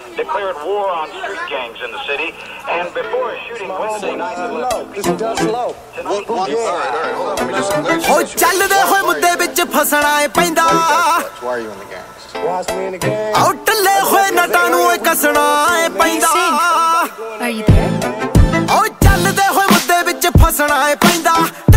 declared war on street gangs in the city. And before a shooting Wednesday night, ਹੋ ਚੱਲਦੇ ਹੋਏ ਮੁੱਦੇ ਵਿੱਚ ਫਸਣਾ ਏ ਪੈਂਦਾ ਆਉ ਟੱਲੇ ਹੋਏ ਨਟਾਂ ਨੂੰ ਏ ਕੱਸਣਾ ਏ ਪੈਂਦਾ ਆਉ ਚੱਲਦੇ ਹੋਏ ਮੁੱਦੇ ਵਿੱਚ ਫਸਣਾ ਏ ਪੈਂਦਾ